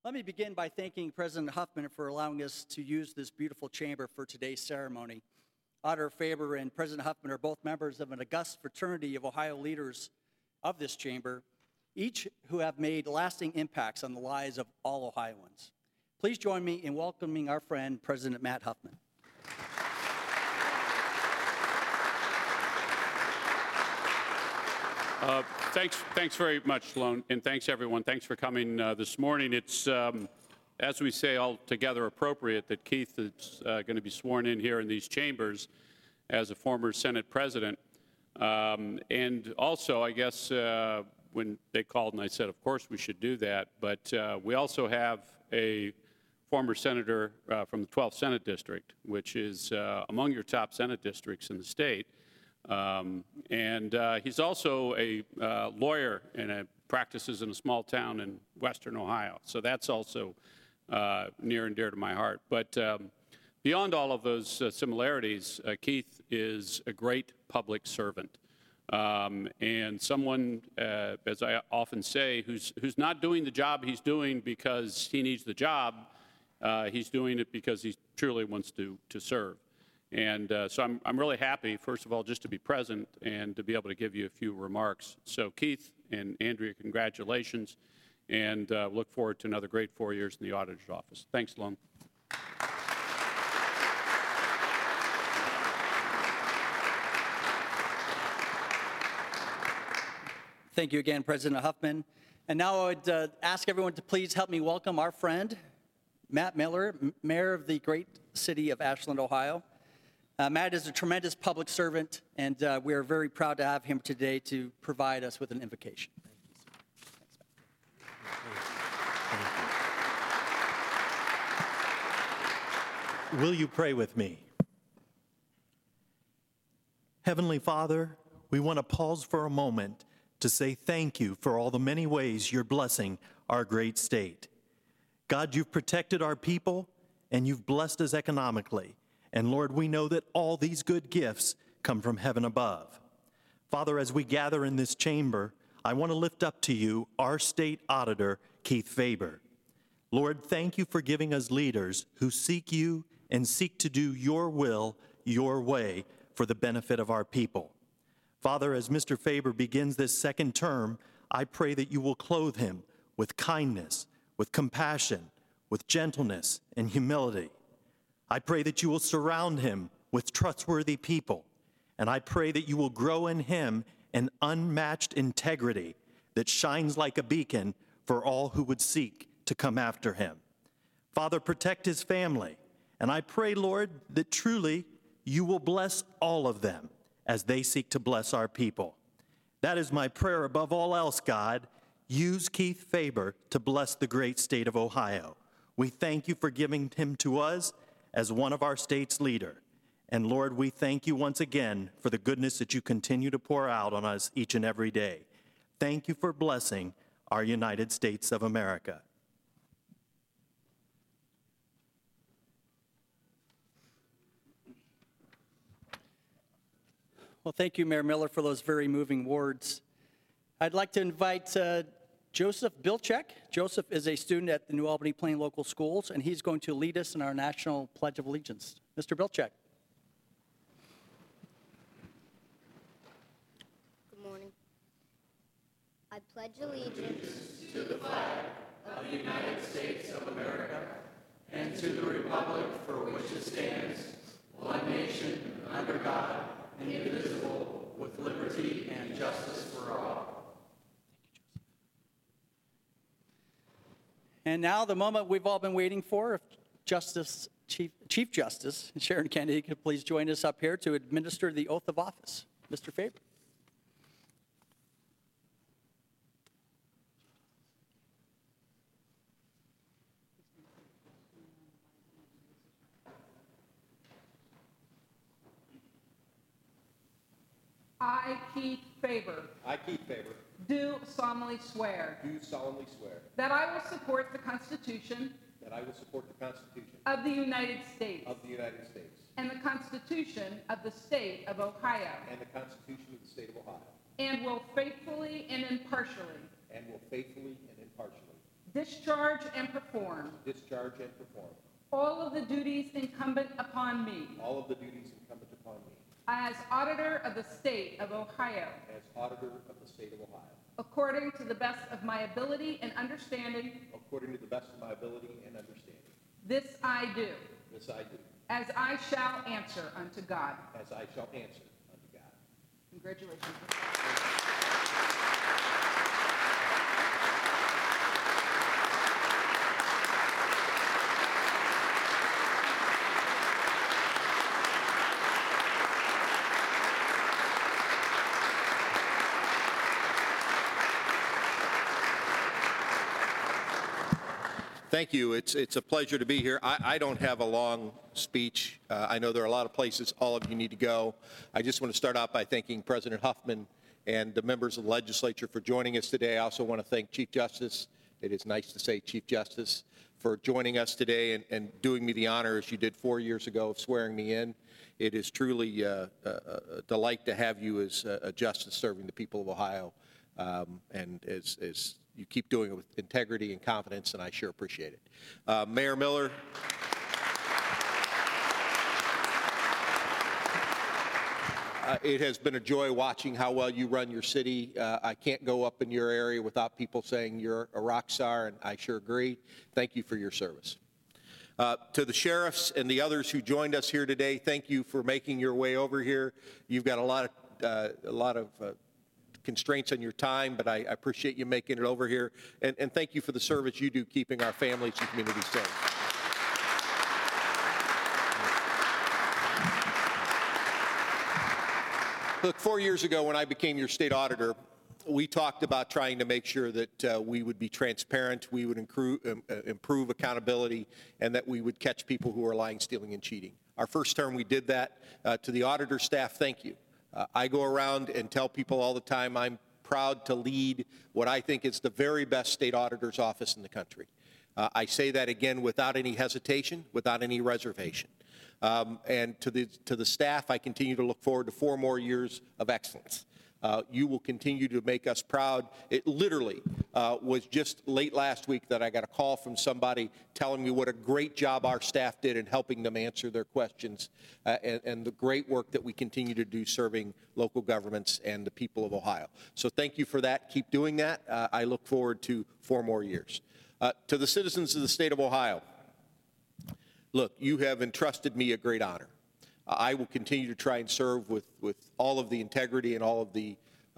Let me begin by thanking President Huffman for allowing us to use this beautiful chamber for today's ceremony. Auditor Faber and President Huffman are both members of an august fraternity of Ohio leaders of this chamber, each who have made lasting impacts on the lives of all Ohioans. Please join me in welcoming our friend, President Matt Huffman. Thanks very much, Sloan, and thanks everyone. Thanks for coming this morning. It's, as we say, altogether appropriate that Keith is going to be sworn in here in these chambers as a former Senate president. And also, I guess, when they called and I said, of course we should do that, but we also have a former senator from the 12th Senate District, which is among your top Senate districts in the state. And he's also a lawyer and practices in a small town in western Ohio. So that's also near and dear to my heart. But beyond all of those similarities, Keith is a great public servant. And someone, as I often say, who's not doing the job he's doing because he needs the job. He's doing it because he truly wants to serve. And so I'm really happy, first of all, just to be present and to be able to give you a few remarks. So Keith and Andrea, congratulations, and look forward to another great 4 years in the auditor's office. Thanks, Sloan. Thank you again, President Huffman. And now I would ask everyone to please help me welcome our friend, Matt Miller, Mayor of the great city of Ashland, Ohio. Matt is a tremendous public servant, and we are very proud to have him today to provide us with an invocation. Will you pray with me? Heavenly Father, we want to pause for a moment to say thank you for all the many ways you're blessing our great state. God, you've protected our people, and you've blessed us economically. And Lord, we know that all these good gifts come from heaven above. Father, as we gather in this chamber, I want to lift up to you our state auditor, Keith Faber. Lord, thank you for giving us leaders who seek you and seek to do your will, your way, for the benefit of our people. Father, as Mr. Faber begins this second term, I pray that you will clothe him with kindness, with compassion, with gentleness and humility. I pray that you will surround him with trustworthy people, and I pray that you will grow in him an unmatched integrity that shines like a beacon for all who would seek to come after him. Father, protect his family, and I pray, Lord, that truly you will bless all of them as they seek to bless our people. That is my prayer above all else, God. Use Keith Faber to bless the great state of Ohio. We thank you for giving him to us as one of our state's leader. And Lord, we thank you once again for the goodness that you continue to pour out on us each and every day. Thank you for blessing our United States of America. Well, thank you, Mayor Miller, for those very moving words. I'd like to invite Joseph Bilczek. Joseph is a student at the New Albany Plain Local Schools, and he's going to lead us in our National Pledge of Allegiance. Mr. Bilczek. Good morning. I pledge allegiance to the flag of the United States of America and to the republic for which it stands, one nation, under God, indivisible, with liberty and justice for all. And now the moment we've all been waiting for, if Chief Justice Sharon Kennedy could please join us up here to administer the oath of office. Mr. Faber. I, Keith Faber, I, Keith Faber, do solemnly swear that I will support the Constitution of the United States of the United States and the Constitution of the State of Ohio, and the Constitution of the State of Ohio, and will faithfully and impartially discharge and perform discharge and perform all of the duties incumbent upon me all of the duties incumbent upon me as Auditor of the State of Ohio, as Auditor of the State of Ohio, according to the best of my ability and understanding. according to the best of my ability and understanding. This I do, This I do, as I shall answer unto God. as I shall answer unto God. Congratulations. Thank you. It's a pleasure to be here. I don't have a long speech. I know there are a lot of places all of you need to go. I just want to start out by thanking President Huffman and the members of the legislature for joining us today. I also want to thank Chief Justice. It is nice to say Chief Justice for joining us today and doing me the honor, as you did 4 years ago, of swearing me in. It is truly a delight to have you as a justice serving the people of Ohio, and as you keep doing it with integrity and confidence, and I sure appreciate it. Mayor Miller. It has been a joy watching how well you run your city. I can't go up in your area without people saying you're a rock star, and I sure agree. Thank you for your service. To the sheriffs and the others who joined us here today, thank you for making your way over here. You've got a lot of constraints on your time, but I appreciate you making it over here. And thank you for the service you do keeping our families and communities safe. Look, 4 years ago when I became your state auditor, we talked about trying to make sure that we would be transparent, we would improve accountability, and that we would catch people who are lying, stealing, and cheating. Our first term, we did that. To the auditor staff, thank you. I go around and tell people all the time I'm proud to lead what I think is the very best state auditor's office in the country. I say that again without any hesitation, without any reservation. And to the staff, I continue to look forward to 4 more years of excellence. You will continue to make us proud. It literally was just late last week that I got a call from somebody telling me what a great job our staff did in helping them answer their questions and the great work that we continue to do serving local governments and the people of Ohio. So thank you for that. Keep doing that. I look forward to 4 more years. To the citizens of the state of Ohio, look, you have entrusted me a great honor. I will continue to try and serve with all of the integrity and all of the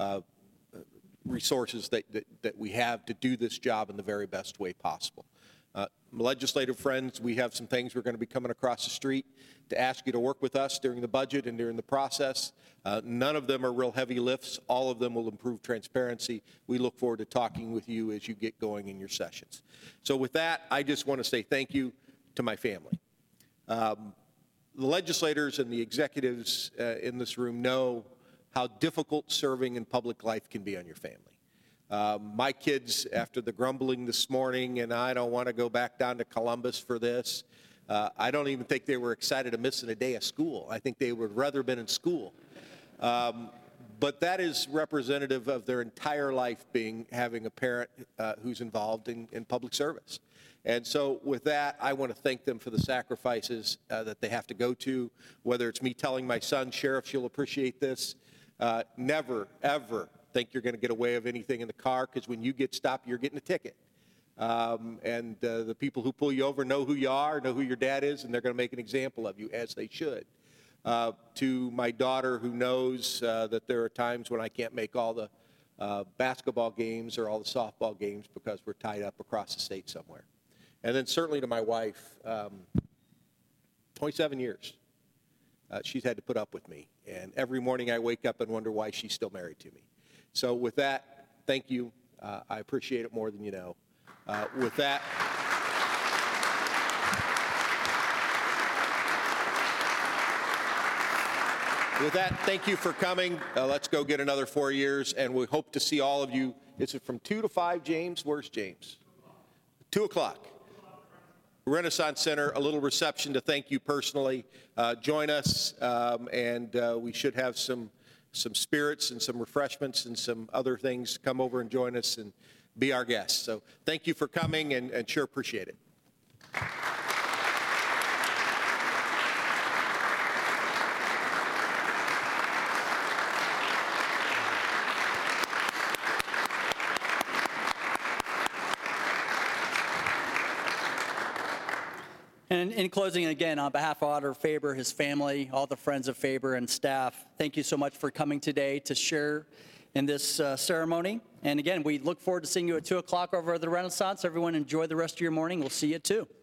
resources that we have to do this job in the very best way possible. Legislative friends, we have some things we're going to be coming across the street to ask you to work with us during the budget and during the process. None of them are real heavy lifts. All of them will improve transparency. We look forward to talking with you as you get going in your sessions. So with that, I just want to say thank you to my family. The legislators and the executives in this room know how difficult serving in public life can be on your family. My kids, after the grumbling this morning, and I don't want to go back down to Columbus for this, I don't even think they were excited of missing a day of school. I think they would rather been in school. But that is representative of their entire life having a parent who's involved in public service. And so with that, I want to thank them for the sacrifices that they have to go to, whether it's me telling my son, sheriffs, you'll appreciate this. Never, ever think you're going to get away with anything in the car, because when you get stopped, you're getting a ticket. And the people who pull you over know who you are, know who your dad is, and they're going to make an example of you, as they should. To my daughter, who knows that there are times when I can't make all the basketball games or all the softball games because we're tied up across the state somewhere. And then certainly to my wife, 27 years, she's had to put up with me. And every morning I wake up and wonder why she's still married to me. So with that, thank you. I appreciate it more than you know. With that, thank you for coming. Let's go get another 4 years, and we hope to see all of you. Is it from 2 to 5, James? Where's James? 2 o'clock. Renaissance Center, a little reception to thank you personally. Join us, and we should have some spirits and some refreshments and some other things. Come over and join us, and be our guest. So thank you for coming, and sure appreciate it. And in closing, again, on behalf of Auditor Faber, his family, all the friends of Faber and staff, thank you so much for coming today to share in this ceremony. And again, we look forward to seeing you at 2 o'clock over at the Renaissance. Everyone enjoy the rest of your morning. We'll see you at 2.